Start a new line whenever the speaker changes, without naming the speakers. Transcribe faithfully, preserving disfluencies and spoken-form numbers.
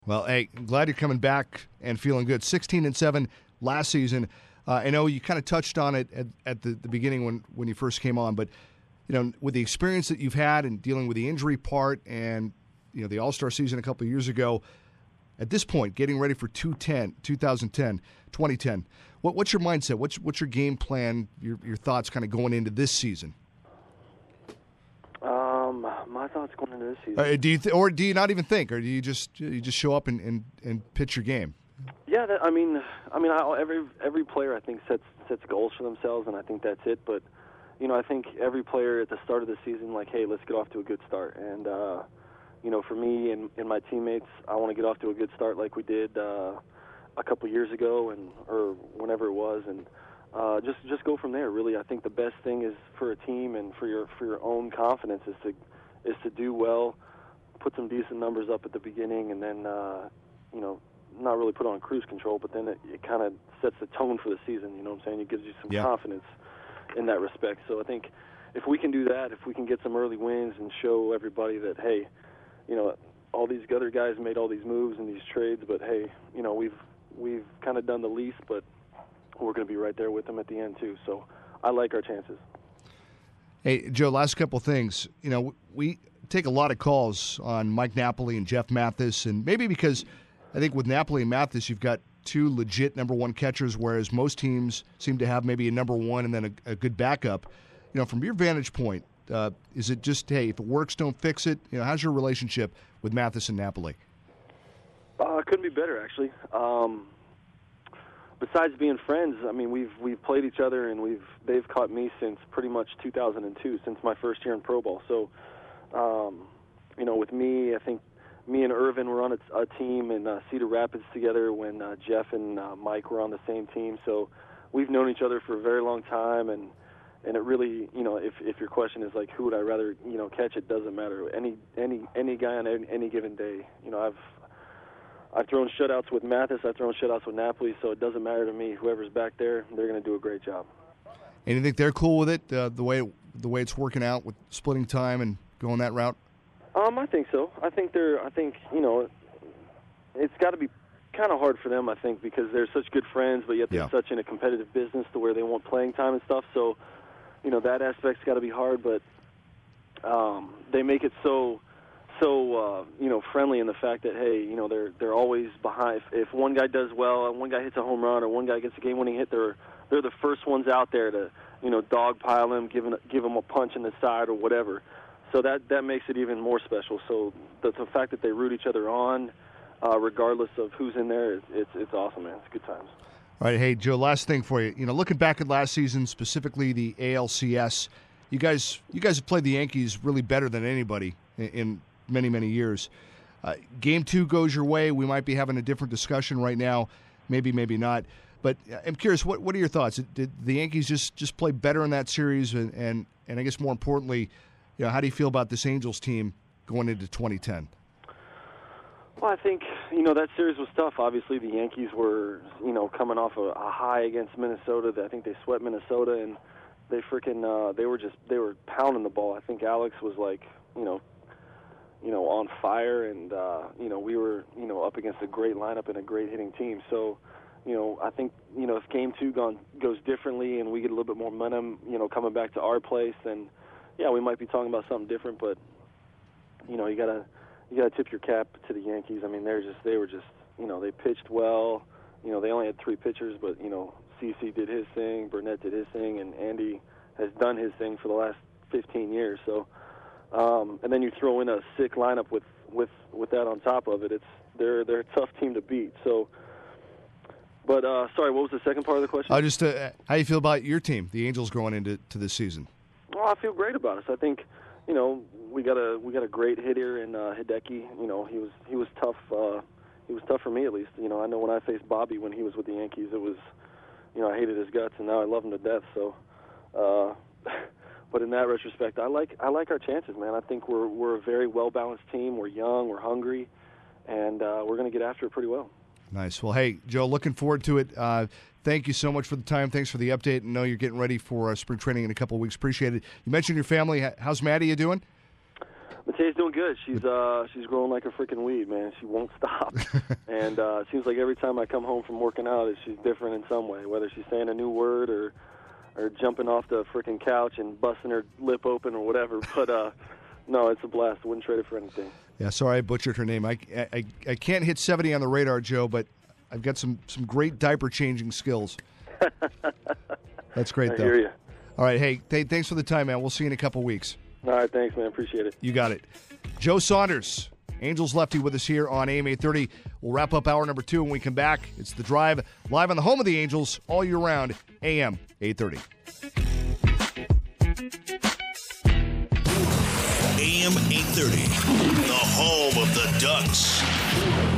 Well, hey, glad you're coming back and feeling good. sixteen and seven last season. Uh, I know you kind of touched on it at, at the, the beginning when, when you first came on, but you know, with the experience that you've had in dealing with the injury part and you know the All-Star season a couple of years ago, at this point, getting ready for two ten, twenty ten, twenty ten, what, what's your mindset? What's what's your game plan? Your your thoughts kind of going into this season?
Um, my thoughts going into this season.
Uh, do you th- or do you not even think, or do you just you just show up and, and, and pitch your game?
Yeah, that, I mean, I mean, I, every every player I think sets sets goals for themselves, and I think that's it. But you know, I think every player at the start of the season, like, hey, let's get off to a good start. And uh, you know, for me and, and my teammates, I want to get off to a good start like we did uh, a couple years ago, and or whenever it was, and uh, just just go from there. Really, I think the best thing is for a team and for your for your own confidence is to is to do well, put some decent numbers up at the beginning, and then uh, you know. not really put on cruise control, but then it, it kind of sets the tone for the season, you know what I'm saying? It gives you some
yeah.
confidence in that respect. So I think if we can do that, if we can get some early wins and show everybody that, hey, you know, all these other guys made all these moves and these trades, but, hey, you know, we've we've kind of done the least, but we're going to be right there with them at the end too. So I like our chances.
Hey, Joe, last couple things. You know, we take a lot of calls on Mike Napoli and Jeff Mathis, and maybe because – I think with Napoli and Mathis, you've got two legit number one catchers, whereas most teams seem to have maybe a number one and then a, a good backup. You know, from your vantage point, uh, is it just, hey, if it works, don't fix it? You know, how's your relationship with Mathis and Napoli?
Uh, it couldn't be better, actually. Um, besides being friends, I mean, we've we've played each other, and we've they've caught me since pretty much two thousand two, since my first year in Pro Ball. So, um, you know, with me, I think. Me and Irvin were on a, a team in uh, Cedar Rapids together when uh, Jeff and uh, Mike were on the same team. So we've known each other for a very long time, and and it really, you know, if if your question is like who would I rather, you know, catch, it doesn't matter. Any any any guy on any, any given day. You know, I've I've thrown shutouts with Mathis, I've thrown shutouts with Napoli, so it doesn't matter to me. Whoever's back there, they're going to do a great job.
And you think they're cool with it, uh, the way the way it's working out with splitting time and going that route?
Um, I think so. I think they're. I think you know, it's got to be kind of hard for them. I think because they're such good friends, but yet they're
yeah.
such in a competitive business to where they want playing time and stuff. So, you know, that aspect's got to be hard. But um, they make it so, so uh, you know, friendly in the fact that hey, you know, they're they're always behind. If, if one guy does well, and one guy hits a home run, or one guy gets a game-winning hit, they're they're the first ones out there to you know dogpile him, give him give him a punch in the side or whatever. So that, that makes it even more special. So the, the fact that they root each other on, uh, regardless of who's in there, it's, it's it's awesome, man. It's good times.
All right, hey, Joe, last thing for you. You know, looking back at last season, specifically the A L C S, you guys you guys have played the Yankees really better than anybody in, in many, many years. Uh, game two goes your way. We might be having a different discussion right now. Maybe, maybe not. But I'm curious, what what are your thoughts? Did the Yankees just, just play better in that series? And, and, and I guess more importantly, you know, how do you feel about this Angels team going into twenty ten?
Well, I think, you know, that series was tough. Obviously, the Yankees were, you know, coming off a, a high against Minnesota. I think they swept Minnesota, and they freaking, uh, they were just, they were pounding the ball. I think Alex was like, you know, you know, on fire, and, uh, you know, we were, you know, up against a great lineup and a great hitting team. So, you know, I think, you know, if game two gone, goes differently and we get a little bit more momentum, you know, coming back to our place, then yeah, we might be talking about something different, but you know, you gotta you gotta tip your cap to the Yankees. I mean, they're just they were just you know they pitched well. You know, they only had three pitchers, but you know, C C did his thing, Burnett did his thing, and Andy has done his thing for the last fifteen years. So, um, and then you throw in a sick lineup with with with that on top of it. It's they're they're a tough team to beat. So, but uh, sorry, what was the second part of the question?
Uh, just uh, how you feel about your team, the Angels, going into to this season?
Well, I feel great about us. I think, you know, we got a we got a great hitter in uh, Hideki. You know, he was he was tough. Uh, he was tough for me at least. You know, I know when I faced Bobby when he was with the Yankees, it was, you know, I hated his guts, and now I love him to death. So, uh, but in that retrospect, I like I like our chances, man. I think we're we're a very well balanced team. We're young, we're hungry, and uh, we're going to get after it pretty well.
Nice. Well, hey, Joe, looking forward to it. Uh, thank you so much for the time. Thanks for the update. I know you're getting ready for uh, spring training in a couple of weeks. Appreciate it. You mentioned your family. How's Maddie you doing?
Mateia's doing good. She's uh she's growing like a freaking weed, man. She won't stop. and uh, it seems like every time I come home from working out, she's different in some way. Whether she's saying a new word or or jumping off the freaking couch and busting her lip open or whatever. But uh, no, it's a blast. Wouldn't trade it for anything.
Yeah, sorry I butchered her name. I, I, I can't hit seventy on the radar, Joe, but I've got some, some great diaper changing skills. That's great,
I
though.
hear you.
All right, hey, th- thanks for the time, man. We'll see you in a couple weeks.
All right, thanks, man. Appreciate it.
You got it. Joe Saunders, Angels lefty, with us here on A M eight thirty. We'll wrap up hour number two when we come back. It's The Drive, live on the home of the Angels all year round, A M eight thirty.
A M eight thirty, the home of the Ducks.